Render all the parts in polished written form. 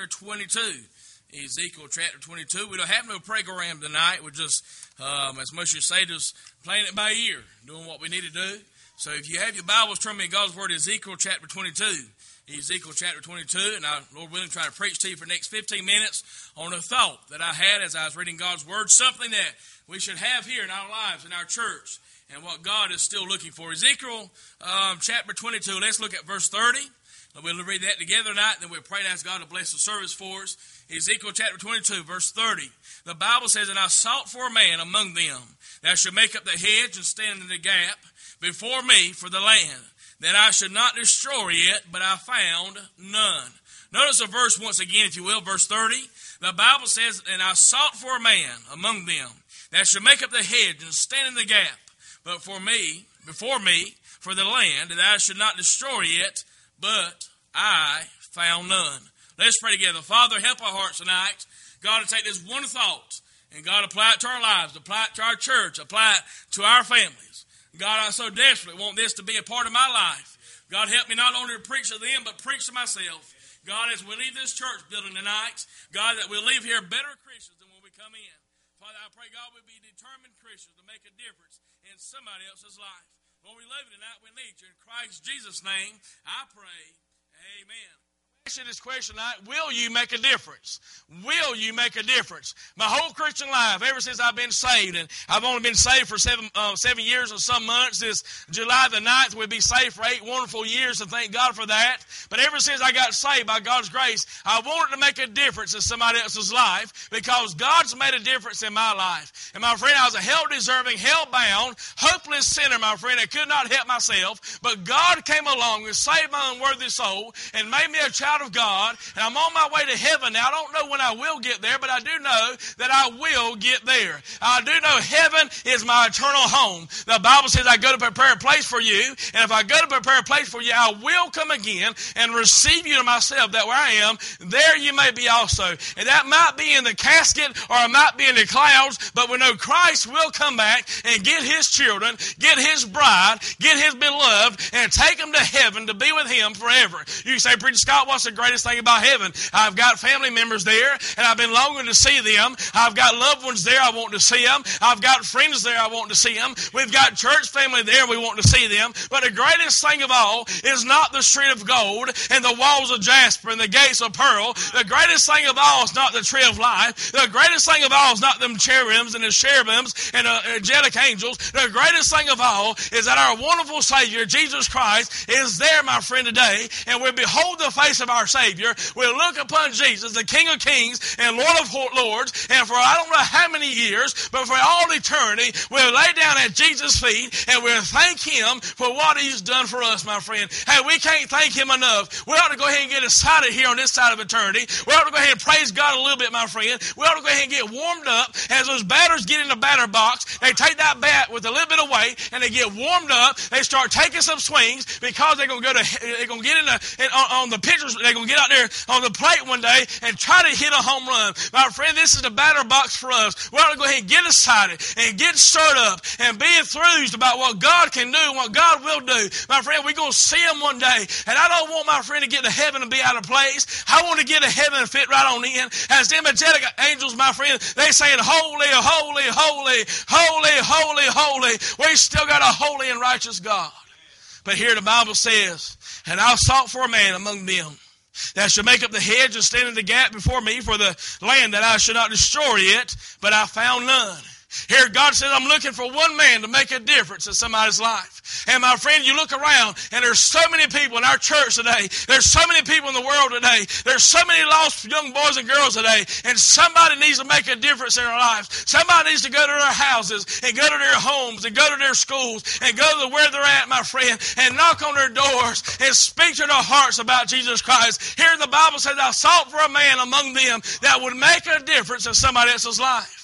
chapter 22. Ezekiel chapter 22. We don't have no program tonight. We're just, as most of you say, just playing it by ear, doing what we need to do. So if you have your Bibles, turn me in God's Word, Ezekiel chapter 22. Ezekiel chapter 22, and I, Lord willing, try to preach to you for the next 15 minutes on a thought that I had as I was reading God's Word, something that we should have here in our lives, in our church, and what God is still looking for. Ezekiel chapter 22, let's look at verse 30. We'll read that together tonight, and then we'll pray and ask God to bless the service for us. Ezekiel chapter 22, verse 30. The Bible says, "And I sought for a man among them that should make up the hedge and stand in the gap before me for the land, that I should not destroy it, but I found none." Notice the verse once again, if you will, verse 30. The Bible says, "And I sought for a man among them that should make up the hedge and stand in the gap, but for me, before me, for the land, that I should not destroy it, but I found none." Let's pray together. Father, help our hearts tonight. God, to take this one thought, and God, apply it to our lives, apply it to our church, apply it to our families. God, I so desperately want this to be a part of my life. God, help me not only to preach to them, but preach to myself. God, as we leave this church building tonight, God, that we'll leave here better Christians than when we come in. Father, I pray, God, we'll be determined Christians to make a difference in somebody else's life. When we love you tonight, we need you. In Christ Jesus' name, I pray. Amen. Answer this question tonight: will you make a difference? Will you make a difference? My whole Christian life, ever since I've been saved, and I've only been saved for 7 years and some months. This July the 9th, we'll be saved for 8 wonderful years, and thank God for that. But ever since I got saved by God's grace, I wanted to make a difference in somebody else's life, because God's made a difference in my life. And my friend, I was a hell-deserving, hell-bound, hopeless sinner, my friend. I could not help myself, but God came along and saved my unworthy soul and made me a child of God, and I'm on my way to heaven. Now, I don't know when I will get there, but I do know that I will get there. I do know heaven is my eternal home. The Bible says I go to prepare a place for you, and if I go to prepare a place for you, I will come again and receive you to myself, that where I am, there you may be also. And that might be in the casket, or it might be in the clouds, but we know Christ will come back and get his children, get his bride, get his beloved, and take them to heaven to be with him forever. You say, "Preacher Scott, what's the greatest thing about heaven?" I've got family members there, and I've been longing to see them. I've got loved ones there, I want to see them. I've got friends there, I want to see them. We've got church family there, we want to see them. But the greatest thing of all is not the street of gold and the walls of jasper and the gates of pearl. The greatest thing of all is not the tree of life. The greatest thing of all is not them cherubims and the cherubims and the angelic angels. The greatest thing of all is that our wonderful Savior, Jesus Christ, is there, my friend, today, and we behold the face of our Savior. We'll look upon Jesus, the King of Kings and Lord of Lords, and for I don't know how many years, but for all eternity, we'll lay down at Jesus' feet and we'll thank him for what he's done for us, my friend. Hey, we can't thank him enough. We ought to go ahead and get excited here on this side of eternity. We ought to go ahead and praise God a little bit, my friend. We ought to go ahead and get warmed up. As those batters get in the batter box, they take that bat with a little bit of weight and they get warmed up. They start taking some swings, because they're going to get on the pitchers. They're going to get out there on the plate one day and try to hit a home run. My friend, this is the batter box for us. We ought to go ahead and get excited and get stirred up and be enthused about what God can do and what God will do. My friend, we're going to see him one day. And I don't want my friend to get to heaven and be out of place. I want to get to heaven and fit right on in. As the angelic angels, my friend, they saying, "Holy, holy, holy, holy, holy, holy." We still got a holy and righteous God. But here the Bible says, "And I sought for a man among them that should make up the hedge and stand in the gap before me for the land, that I should not destroy it, but I found none." Here God says, I'm looking for one man to make a difference in somebody's life. And my friend, you look around, and there's so many people in our church today. There's so many people in the world today. There's so many lost young boys and girls today. And somebody needs to make a difference in their lives. Somebody needs to go to their houses and go to their homes and go to their schools and go to where they're at, my friend, and knock on their doors and speak to their hearts about Jesus Christ. Here the Bible says, I sought for a man among them that would make a difference in somebody else's life.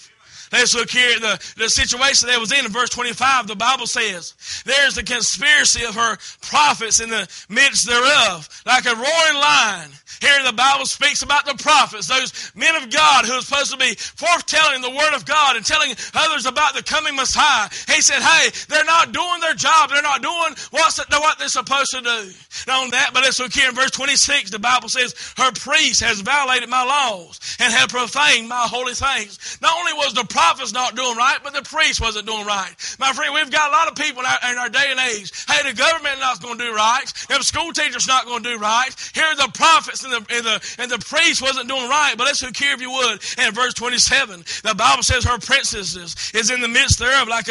Let's look here at the situation they was in verse 25. The Bible says, there's the conspiracy of her prophets in the midst thereof, like a roaring lion. Here the Bible speaks about the prophets, those men of God who are supposed to be forthtelling the word of God and telling others about the coming Messiah. He said, hey, they're not doing their job. They're not doing what they're supposed to do. Not only that, but let's look here in verse 26. The Bible says, her priest has violated my laws and have profaned my holy things. Not only was the prophets not doing right, but the priest wasn't doing right. My friend, we've got a lot of people in our day and age. Hey, the government not going to do right. The school teachers not going to do right. Here the prophets and the priest wasn't doing right. But let's look here, if you would, in verse 27. The Bible says her princess is in the midst thereof like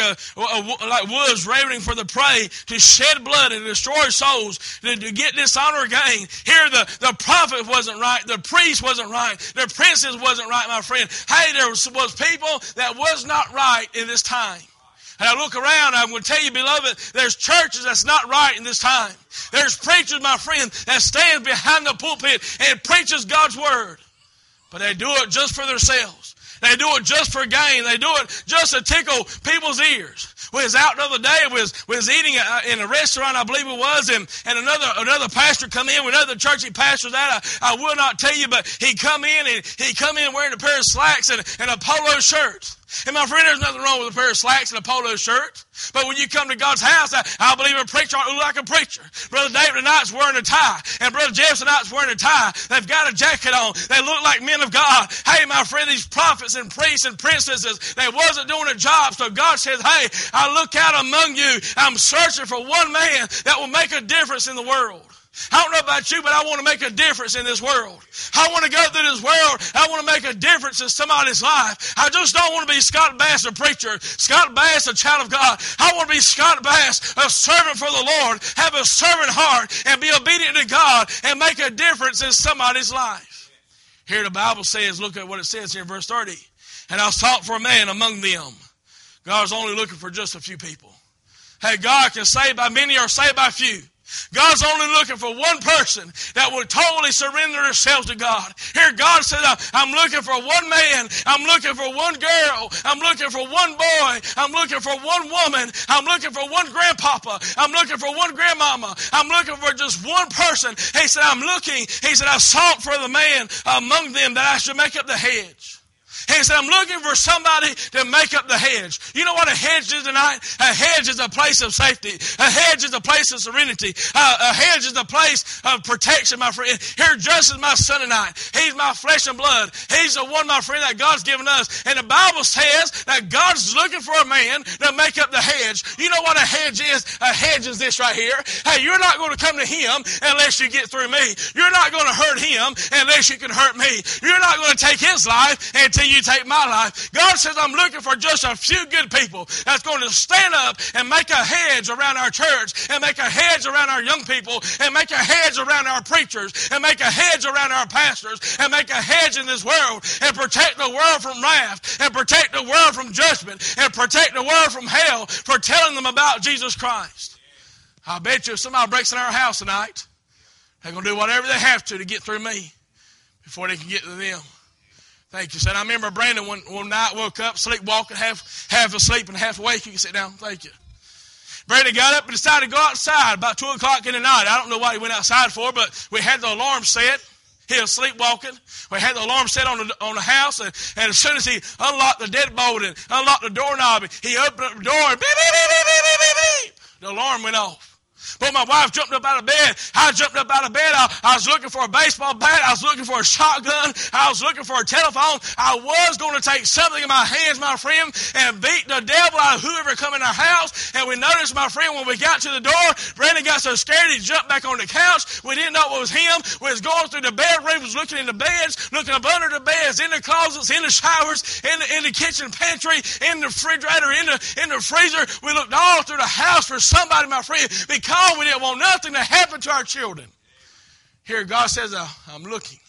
wolves ravening for the prey, to shed blood and destroy souls, to get dishonor gain. Here the prophet wasn't right. The priest wasn't right. The princess wasn't right, my friend. Hey, there was people that was not right in this time. And I look around, I'm going to tell you, beloved, there's churches that's not right in this time. There's preachers, my friend, that stands behind the pulpit and preaches God's word. But they do it just for themselves. They do it just for gain. They do it just to tickle people's ears. We was out the other day, we was eating in a restaurant, I believe it was, and another pastor come in with another church he pastors at. I will not tell you, but he come in wearing a pair of slacks and a polo shirt. And my friend, there's nothing wrong with a pair of slacks and a polo shirt. But when you come to God's house, I believe a preacher ought to look like a preacher. Brother David tonight's wearing a tie. And Brother Jeff tonight's wearing a tie. They've got a jacket on. They look like men of God. Hey, my friend, these prophets and priests and princesses, they wasn't doing a job. So God says, hey, I look out among you. I'm searching for one man that will make a difference in the world. I don't know about you, but I want to make a difference in this world. I want to go through this world. I want to make a difference in somebody's life. I just don't want to be Scott Bass, a preacher. Scott Bass, a child of God. I want to be Scott Bass, a servant for the Lord. Have a servant heart and be obedient to God and make a difference in somebody's life. Here the Bible says, look at what it says here in verse 30. And I sought for a man among them. God's only looking for just a few people. Hey, God can save by many or save by few. God's only looking for one person that would totally surrender themselves to God. Here God says, I'm looking for one man. I'm looking for one girl. I'm looking for one boy. I'm looking for one woman. I'm looking for one grandpapa. I'm looking for one grandmama. I'm looking for just one person. He said, I'm looking. He said, I sought for the man among them that I should make up the hedge. He said, I'm looking for somebody to make up the hedge. You know what a hedge is tonight? A hedge is a place of safety. A hedge is a place of serenity. A hedge is a place of protection, my friend. Here, just as my son tonight. He's my flesh and blood. He's the one, my friend, that God's given us. And the Bible says that God's looking for a man to make up the hedge. You know what a hedge is? A hedge is this right here. Hey, you're not going to come to him unless you get through me. You're not going to hurt him unless you can hurt me. You're not going to take his life until you take my life. God says, I'm looking for just a few good people that's going to stand up and make a hedge around our church, and make a hedge around our young people, and make a hedge around our preachers, and make a hedge around our pastors, and make a hedge in this world, and protect the world from wrath, and protect the world from judgment, and protect the world from hell for telling them about Jesus Christ. I bet you if somebody breaks in our house tonight, they're going to do whatever they have to get through me before they can get to them. Thank you, son. I remember Brandon one night woke up, sleepwalking, half asleep and half awake. You can sit down. Thank you. Brandon got up and decided to go outside about 2 o'clock in the night. I don't know what he went outside for, but we had the alarm set. He was sleepwalking. We had the alarm set on the house, and as soon as he unlocked the deadbolt and unlocked the doorknob, he opened up the door and beep, beep, beep, beep, beep, beep, beep. The alarm went off. But my wife jumped up out of bed. I jumped up out of bed. I was looking for a baseball bat. I was looking for a shotgun. I was looking for a telephone. I was going to take something in my hands, my friend, and beat the devil out of whoever come in our house. And we noticed, my friend, when we got to the door, Brandon got so scared he jumped back on the couch. We didn't know it was him. We was going through the bedroom, was looking in the beds, looking up under the beds, in the closets, in the showers, in the kitchen pantry, in the refrigerator, in the freezer. We looked all through the house for somebody, my friend, because we didn't want nothing to happen to our children. Here God says, I'm looking.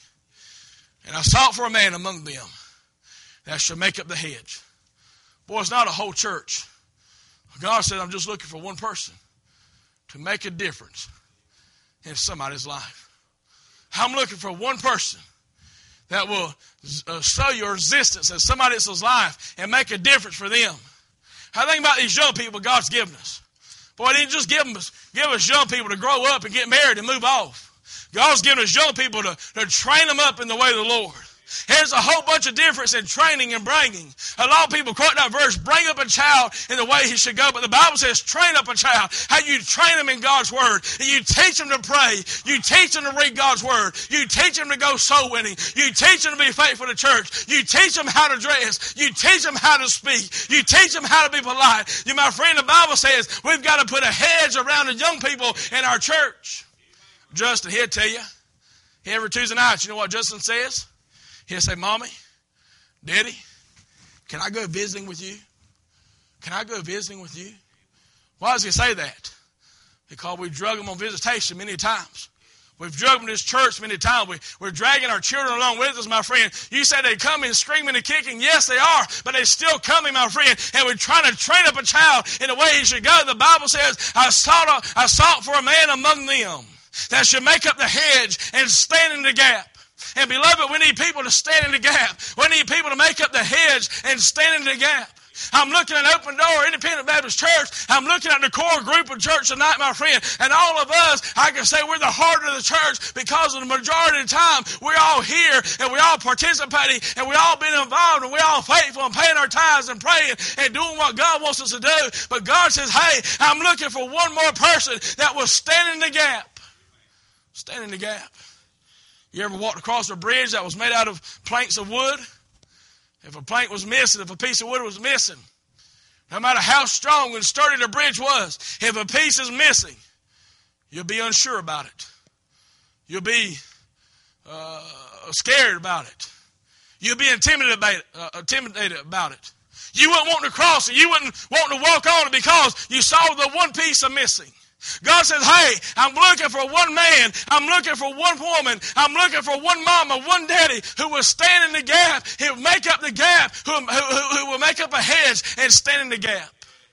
And I sought for a man among them that should make up the hedge. Boy, it's not a whole church. God said, I'm just looking for one person to make a difference in somebody's life. I'm looking for one person that will show your resistance in somebody else's life and make a difference for them. I think about these young people God's given us. Boy, He didn't just give us young people to grow up and get married and move off. God's given us young people to train them up in the way of the Lord. There's a whole bunch of difference in training and bringing. A lot of people quote that verse, bring up a child in the way he should go. But the Bible says, train up a child. How you train them in God's Word. You teach them to pray. You teach them to read God's Word. You teach them to go soul winning. You teach them to be faithful to church. You teach them how to dress. You teach them how to speak. You teach them how to be polite. My friend, the Bible says we've got to put a hedge around the young people in our church. Justin, he'll tell you. Every Tuesday night, you know what Justin says? He'll say, Mommy, Daddy, can I go visiting with you? Can I go visiting with you? Why does he say that? Because we've drugged them on visitation many times. We've drugged them to this church many times. We're dragging our children along with us, my friend. You say they come in screaming and kicking. Yes, they are, but they're still coming, my friend. And we're trying to train up a child in the way he should go. The Bible says, I sought for a man among them that should make up the hedge and stand in the gap. And beloved, we need people to stand in the gap. We need people to make up the hedge and stand in the gap. I'm looking at Open Door Independent Baptist Church. I'm looking at the core group of church tonight, my friend. And all of us, I can say we're the heart of the church because of the majority of the time we're all here and we're all participating and we're all been involved and we're all faithful and paying our tithes and praying and doing what God wants us to do. But God says, hey, I'm looking for one more person that will stand in the gap. Stand in the gap. You ever walked across a bridge that was made out of planks of wood? If a plank was missing, if a piece of wood was missing, no matter how strong and sturdy the bridge was, if a piece is missing, you'll be unsure about it. You'll be scared about it. You'll be intimidated about it. You wouldn't want to cross it. You wouldn't want to walk on it because you saw the one piece of missing. God says, hey, I'm looking for one man. I'm looking for one woman. I'm looking for one mama, one daddy who will stand in the gap. He will make up the gap, who will make up a hedge and stand in the gap.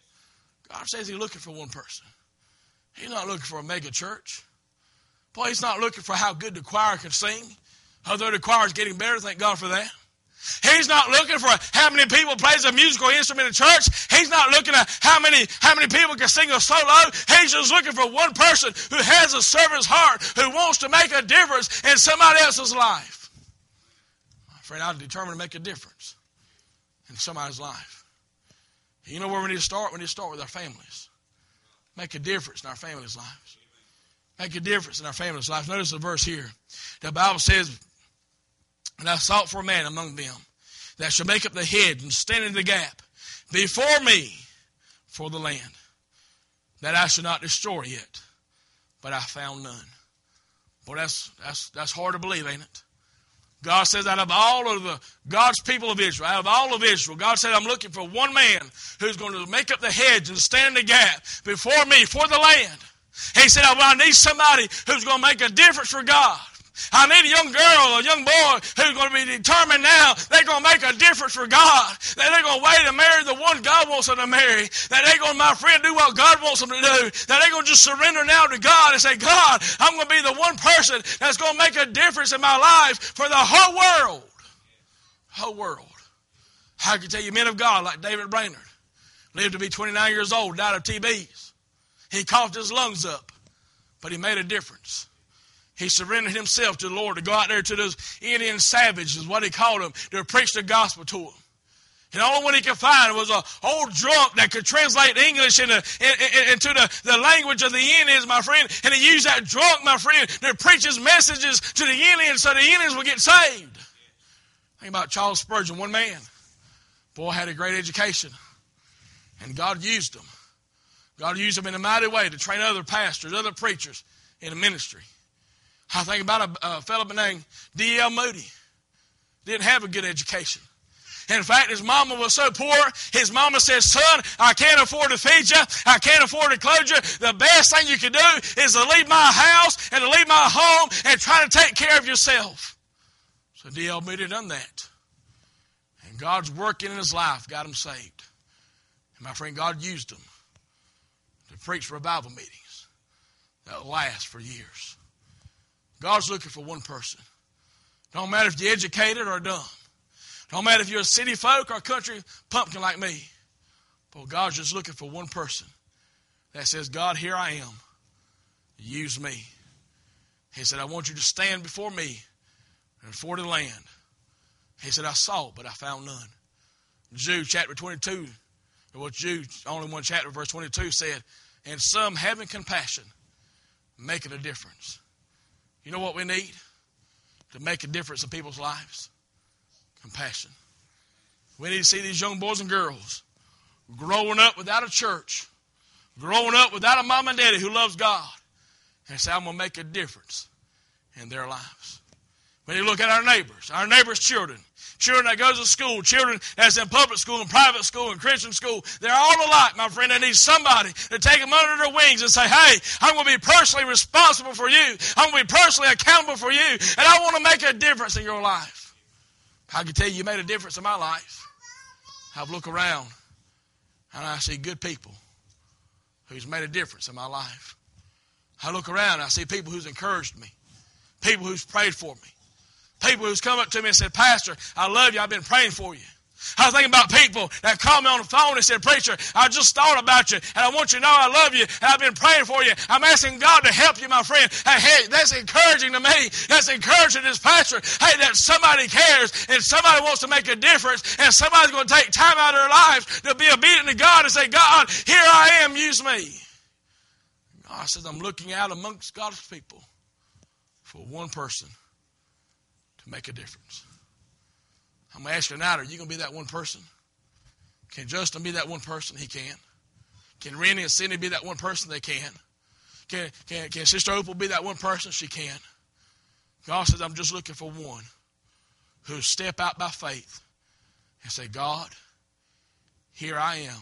God says He's looking for one person. He's not looking for a mega church. Boy, He's not looking for how good the choir can sing. Although the choir is getting better, thank God for that. He's not looking for how many people plays a musical instrument in church. He's not looking at how many people can sing a solo. He's just looking for one person who has a servant's heart, who wants to make a difference in somebody else's life. My friend, I'm determined to make a difference in somebody's life. You know where we need to start? We need to start with our families. Make a difference in our families' lives. Make a difference in our families' lives. Notice the verse here. The Bible says, and I sought for a man among them that shall make up the hedge and stand in the gap before me for the land, that I should not destroy it, but I found none. Boy, that's hard to believe, ain't it? God says out of all of God's people of Israel, out of all of Israel, God said, I'm looking for one man who's going to make up the hedge and stand in the gap before me for the land. He said, I need somebody who's going to make a difference for God. I need a young girl, a young boy who's going to be determined now they're going to make a difference for God. That they're going to wait and marry the one God wants them to marry. That they're going to, my friend, do what God wants them to do. That they're going to just surrender now to God and say, God, I'm going to be the one person that's going to make a difference in my life for the whole world. Whole world. I can tell you men of God like David Brainerd lived to be 29 years old, died of TBs. He coughed his lungs up, but he made a difference. He surrendered himself to the Lord to go out there to those Indian savages, what he called them, to preach the gospel to them. And the only one he could find was an old drunk that could translate English into the language of the Indians, my friend. And he used that drunk, my friend, to preach his messages to the Indians so the Indians would get saved. Think about Charles Spurgeon, one man. Boy had a great education. And God used him. God used him in a mighty way to train other pastors, other preachers in the ministry. I think about a fellow named D.L. Moody. Didn't have a good education. In fact, his mama was so poor, his mama said, son, I can't afford to feed you. I can't afford to clothe you. The best thing you can do is to leave my house and to leave my home and try to take care of yourself. So D.L. Moody done that. And God's working in his life got him saved. And my friend, God used him to preach revival meetings that last for years. God's looking for one person Don't matter if you're educated or dumb. Don't matter if you're a city folk or a country pumpkin like me. But God's just looking for one person that says, God, here I am. Use me. He said, I want you to stand before me and before the land. He said, I sought, but I found none. Jude chapter 22, well, Jude, only one chapter, verse 22 said, and some having compassion, making a difference. You know what we need to make a difference in people's lives? Compassion. We need to see these young boys and girls growing up without a church, growing up without a mom and daddy who loves God, and say, I'm going to make a difference in their lives. When you look at our neighbors' children that goes to school, children that's in public school and private school and Christian school, they're all alike, my friend. They need somebody to take them under their wings and say, hey, I'm going to be personally responsible for you. I'm going to be personally accountable for you, and I want to make a difference in your life. I can tell you made a difference in my life. I've looked around, and I see good people who's made a difference in my life. I look around, and I see people who's encouraged me, people who's prayed for me, people who's come up to me and said, Pastor, I love you. I've been praying for you. I was thinking about people that called me on the phone and said, Preacher, I just thought about you, and I want you to know I love you, and I've been praying for you. I'm asking God to help you, my friend. Hey, that's encouraging to me. That's encouraging to this pastor. Hey, that somebody cares, and somebody wants to make a difference, and somebody's going to take time out of their lives to be obedient to God and say, God, here I am, use me. God says, I'm looking out amongst God's people for one person to make a difference. I'm going to ask you tonight, are you going to be that one person? Can Justin be that one person? He can. Can Rennie and Cindy be that one person? They can. Can Sister Opal be that one person? She can. God says, I'm just looking for one who'll step out by faith and say, God, here I am.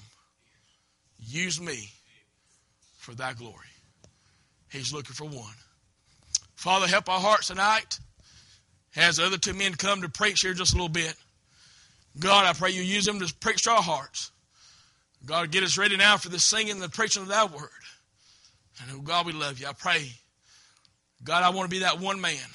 Use me for thy glory. He's looking for one. Father, help our hearts tonight as the other two men come to preach here just a little bit. God, I pray you use them to preach to our hearts. God, get us ready now for the singing and the preaching of thy word. And oh God, we love you. I pray, God, I want to be that one man.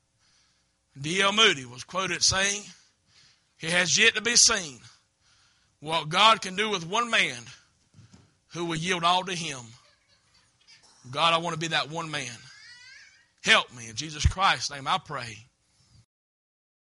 D.L. Moody was quoted saying, it has yet to be seen what God can do with one man who will yield all to him. God, I want to be that one man. Help me. In Jesus Christ's name I pray.